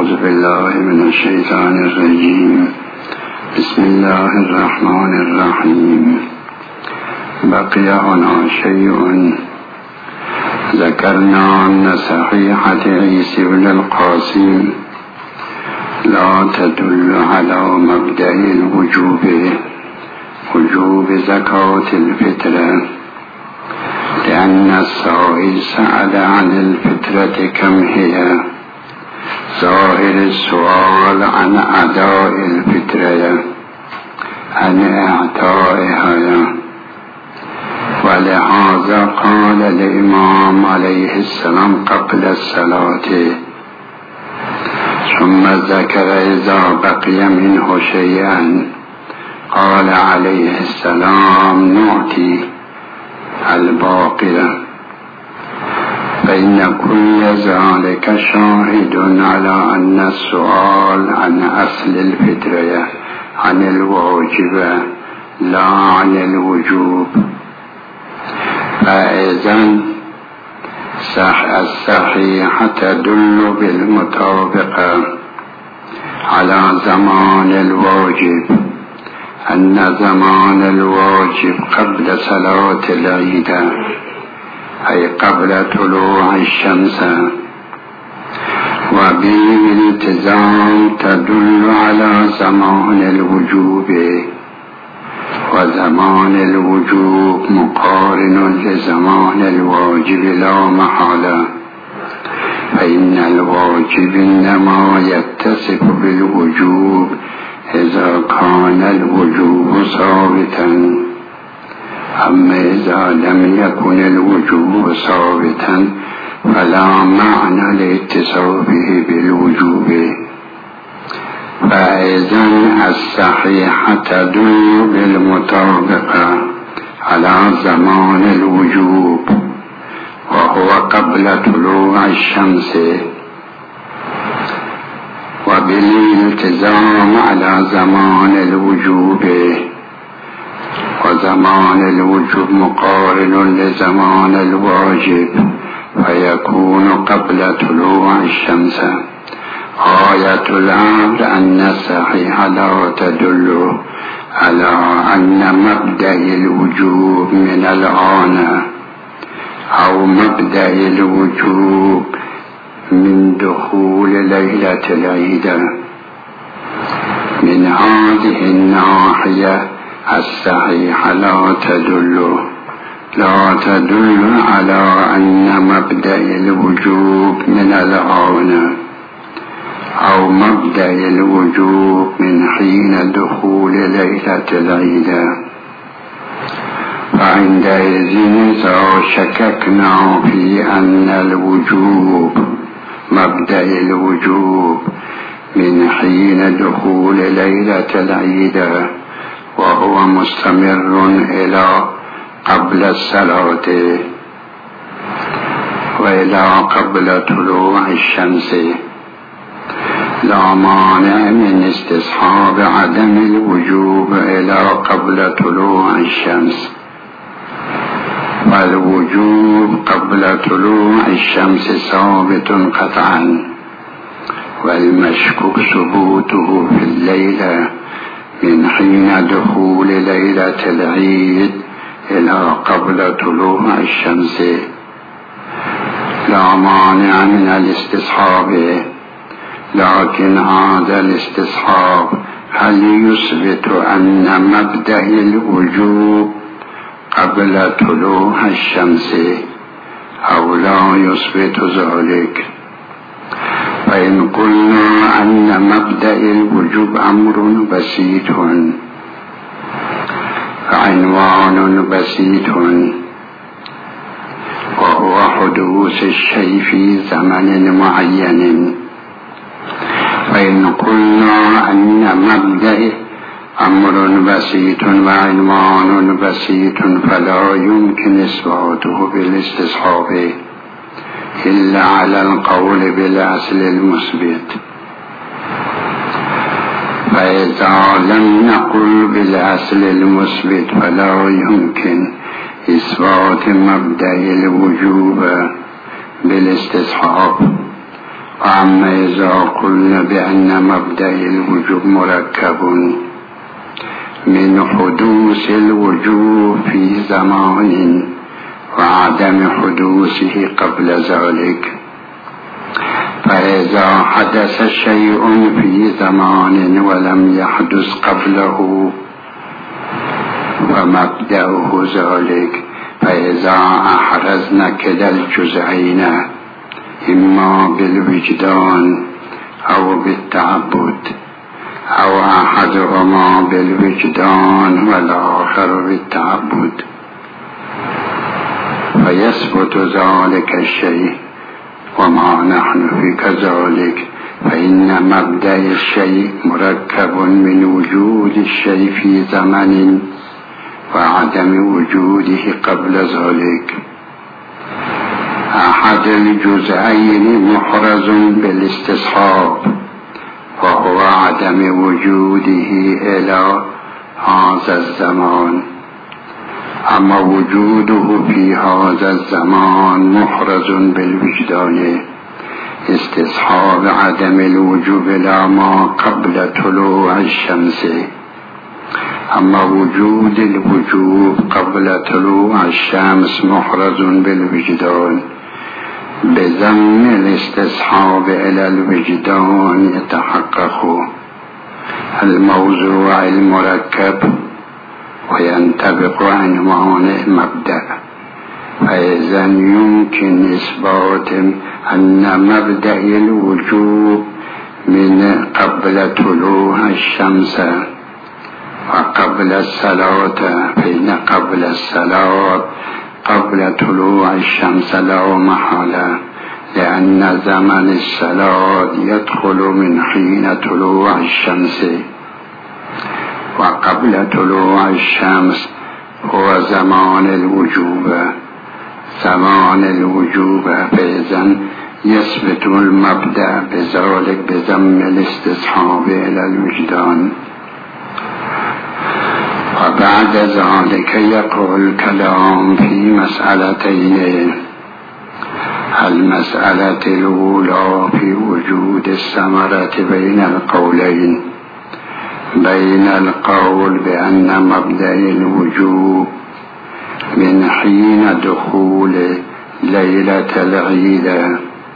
أعوذ بالله من الشيطان الرجيم. بسم الله الرحمن الرحيم. بقي هنا شيء ذكرنا أن صحيحة عيسى بن القاسم لا تدل على مبدأ وجوب زكاة الفطرة، لأن السائل سأل عن الفطرة كم هي، ظاهر السؤال عن أداء الفطرة عن إعطائها، ولهذا قال الإمام عليه السلام قبل الصلاة، ثم ذكر إذا بقي منه شيئا قال عليه السلام نعطي الباقية، فإن كل ذلك شاهد على أن السؤال عن أصل الفطرة عن الواجب لا عن الوجوب. فإذا الصحيحة تدل بالمطابقة على زمان الواجب، أن زمان الواجب قبل صلاة العيد أي قبل طلوع الشمس، وبالالتزام تدل على زمان الوجوب، وزمان الوجوب مقارن لزمان الواجب لا محالة، فإن الواجب إنما يتصف بالوجوب إذا كان الوجوب ثابتا، أما إذا لم يكن الوجوب ثابتا فلا معنى لاتصافه بالوجوب. فإذا الصحيحة تدل بالمطابقة على زمان الوجوب وهو قبل طلوع الشمس، وبالالتزام على زمان الوجوب، وزمان الوجوب مقارن لزمان الواجب فيكون قبل طلوع الشمس. آية الأمر أن الصحيحة لا تدل على أن مبدأ الوجوب من الآن أو مبدأ الوجوب من دخول ليلة العيد. من هذه الناحية الصحيحة لا تدل على أن مبدأ الوجوب من الآن أو مبدأ الوجوب من حين دخول ليلة العيد. فعندئذ إذا شككنا في أن الوجوب مبدأ الوجوب من حين دخول ليلة العيد وهو مستمر إلى قبل الصلاة وإلى قبل طلوع الشمس، لا مانع من استصحاب عدم الوجوب إلى قبل طلوع الشمس، والوجوب قبل طلوع الشمس ثابت قطعا، والمشكوك ثبوته في الليلة من حين دخول ليلة العيد إلى قبل طلوع الشمس، لا مانع من الاستصحاب. لكن هذا الاستصحاب هل يثبت أن مبدأ الوجوب قبل طلوع الشمس أو لا يثبت ذلك؟ فإن قلنا أن مبدأ الوجوب أمر بسيط فعنوان بسيط وهو حدوث الشيء في زمن معين، فإن قلنا أن مبدأ أمر بسيط وعنوان بسيط فلا يمكن إثباته بالاستصحاب إلا على القول بالأصل المثبت. فإذا لم نقل بالأصل المثبت فلا يمكن إثبات مبدأ الوجوب بالاستصحاب، وأما إذا قلنا بأن مبدأ الوجوب مركب من حدوث الوجوب في زمان وعدم حدوثه قبل ذلك، فإذا حدث شيء في زمان ولم يحدث قبله ومبدأه ذلك، فإذا أحرزنا كلا الجزئين إما بالوجدان أو بالتعبد أو أحدهما بالوجدان والآخر بالتعبد، فيثبت ذلك الشيء وما نحن في كذلك، فإن مبدأ الشيء مركب من وجود الشيء في زمن وعدم وجوده قبل ذلك. أحد الجزئين محرز بالاستصحاب وهو عدم وجوده إلى هذا الزمان، أما وجوده في هذا الزمان محرز بالوجدان استصحاب عدم الوجوب إلى ما قبل طلوع الشمس، أما وجود الوجوب قبل طلوع الشمس محرز بالوجدان بضم الاستصحاب إلى الوجدان يتحقق الموضوع المركب وينطبق عنوان المبدأ، فإذا يمكن إثبات أن مبدأ الوجوب من قبل طلوع الشمس وقبل الصلاة، فإن قبل الصلاة قبل طلوع الشمس لا محالة، لأن زمن الصلاة يدخل من حين طلوع الشمس، وقبل طلوع الشمس هو زمان الوجوب، فإذا يثبت المبدأ بذلك بضم الاستصحاب إلى الوجدان. وبعد ذلك يقع الكلام في مسألتين: المسألة الأولى في وجود الثمرة بين القولين، بين القول بأن مبدأ الوجوب من حين دخول ليلة العيد،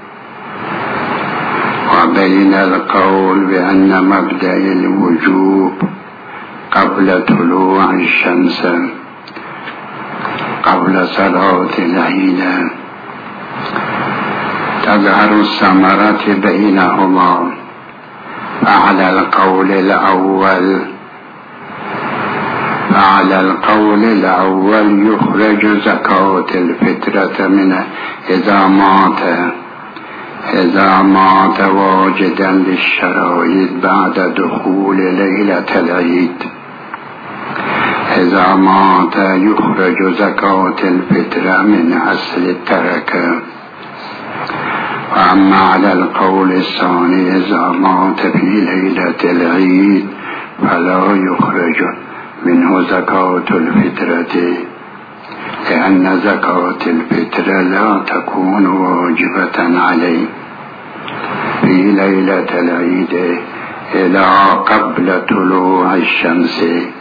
وبين القول بأن مبدأ الوجوب قبل طلوع الشمس قبل صلاة العيد. تظهر الثمرة بينهما. فعلى القول الأول يخرج زكاة الفطرة من إذا مات واجدا للشرائط بعد دخول ليلة العيد. إذا مات يخرج زكاة الفطرة من أصل التركة. وأما على القول الثاني إذا مات في ليلة العيد فلا يخرج منه زكاة الفطرة، لأن زكاة الفطرة لا تكون واجبة عليه في ليلة العيد إلى قبل طلوع الشمس.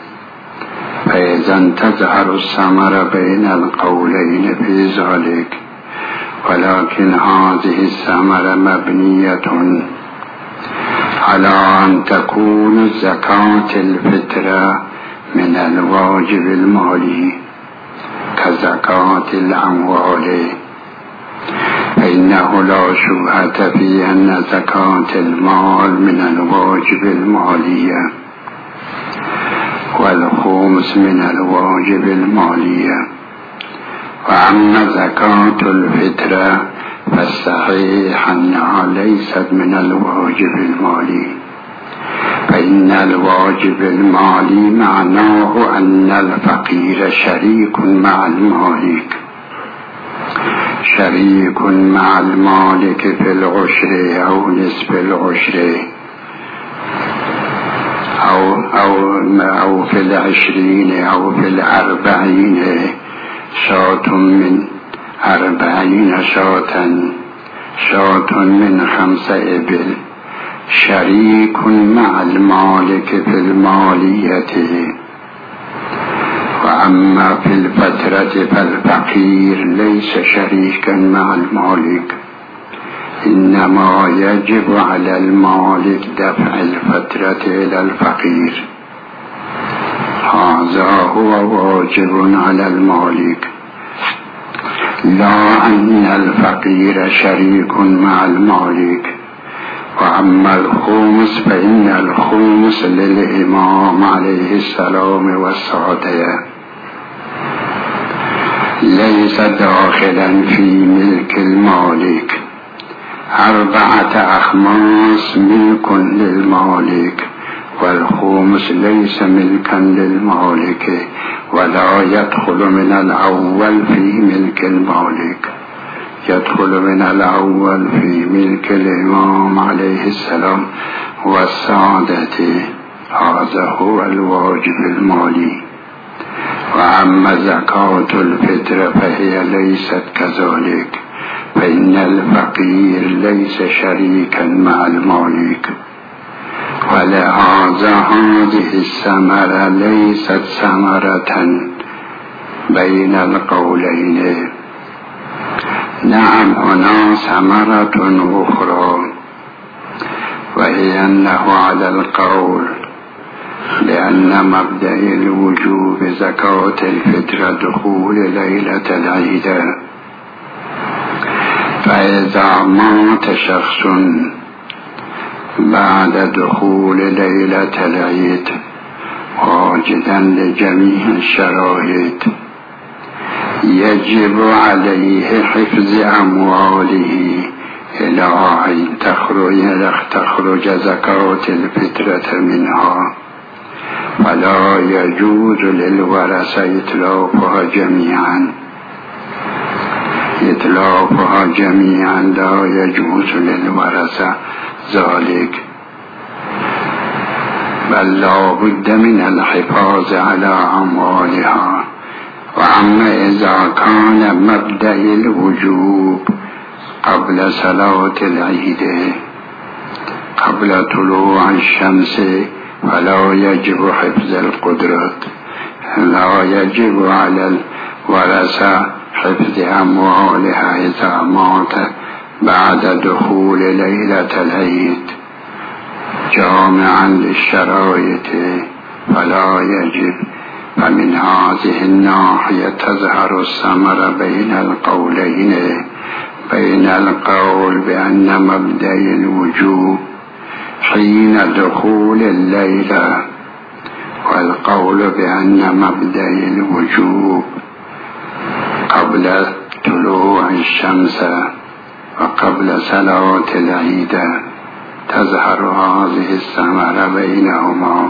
فإذا تظهر الثمرة بين القولين في ذلك، ولكن هذه الثمرة مبنية على أن تكون زكاة الفطرة من الواجب المالي كزكاة الأموال، فإنه لا شبهة في أن زكاة المال من الواجب المالية والخمس من الواجب المالية. وأما زكاة الفطرة فالصحيح أنها ليست من الواجب المالي، فإن الواجب المالي معناه أن الفقير شريك مع المالك، شريك مع المالك في العشر أو نصف العشر أو في 20 أو في 40 شاة من 40 شاة شاة من 5 إبل شريك مع المالك في المالية. وأما في الفترة فالفقير ليس شريكا مع المالك، إنما يجب على المالك دفع الفترة إلى الفقير، هذا هو واجب على المالك، لا أن الفقير شريك مع المالك. وأما الخمس فإن الخمس للإمام عليه السلام والسادة، ليس داخلا في ملك المالك. 4 أخماس ملك للمالك، والخمس ليس ملكا للمالك ولا يدخل من الأول في ملك المالك، يدخل من الأول في ملك الإمام عليه السلام والسادة، هذا هو الواجب المالي. وأما زكاة الفطر فهي ليست كذلك، فإن الفقير ليس شريكا مع المالك، ولهذا هذه الثمرة ليست ثمرة بين القولين. نعم هنا ثمرة أخرى، وهي أنه على القول لأن مبدأ الوجوب زكاة الفطر دخول ليلة العيد، فإذا مات شخص بعد دخول ليلة العيد واجدا لجميع الشرائط، يجب عليه حفظ أمواله إلى أن تخرج زكاة الفطرة منها، فلا يجوز للورثة إتلافها جميعا لا يجوز للورثة ذلك، بل لا بد من الحفاظ على أموالها. وأما إذا كان مبدأ الوجوب قبل صلاة العيد قبل طلوع الشمس فلا يجب حفظ القدرة، لا يجب على الورثة حفظ أموالها إذا مات بعد دخول ليلة العيد جامعا للشرائط فلا يجب. فمن هذه الناحية تظهر الثمرة بين القولين، بين القول بأن مبدأ الوجوب حين دخول الليلة، والقول بأن مبدأ الوجوب قبل طلوع الشمس وقبل صلاة العيد. تظهر هذه الثمرة بينهما.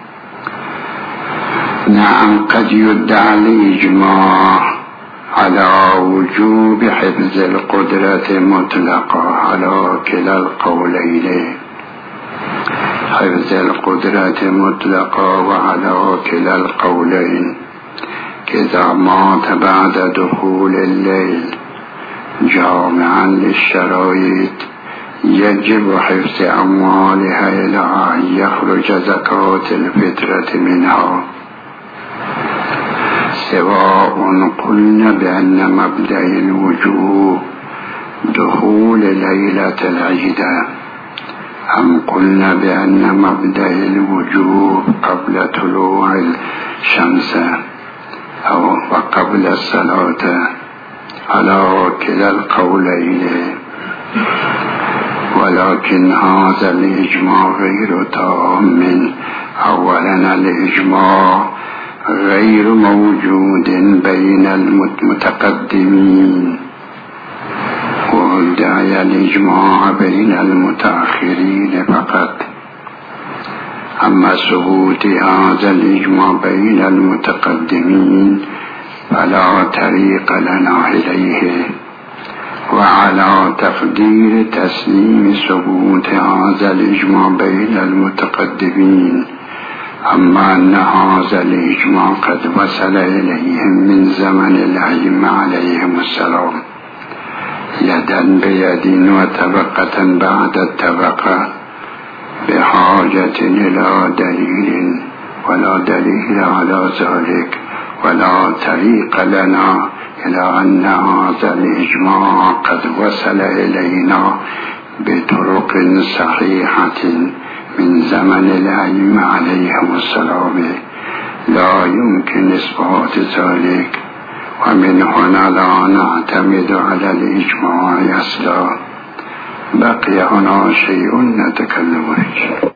نعم قد يدعى الإجماع على وجوب حفظ القدرة مطلقة على كلا القولين، حفظ القدرة مطلقة وعلى كلا القولين، كذا مات بعد دخول الليل جامعا للشرائط يجب حفظ أموالها إلى أن يخرج زكاة الفطرة منها، سواء قلنا بأن مبدأ الوجوب دخول ليلة العيد أم قلنا بأن مبدأ الوجوب قبل طلوع الشمس أو وقبل الصلاة، على كلا القولين. ولكن هذا الإجماع غير تام. أولا الإجماع غير موجود بين المتقدمين، وادعي الإجماع بين المتأخرين فقط. أما ثبوت هذا الإجماع بين المتقدمين فلا طريق لنا إليه، وعلى تقدير تسليم ثبوت هذا الإجماع بين المتقدمين. أما أن هذا الإجماع قد وصل إليهم من زمن الأئمة عليهم السلام، يدا بيد وطبقة بعد الطبقة بحاجة إلى دليل ولا دليل على ذلك ولا طريق لنا إلى أن هذا الإجماع قد وصل إلينا بطرق صحيحة من زمن الأئمة عليهم السلام لا يمكن إثبات ذلك، ومن هنا لا نعتمد على الإجماع أصلا. بقي هنا شيء نتكلم عنه.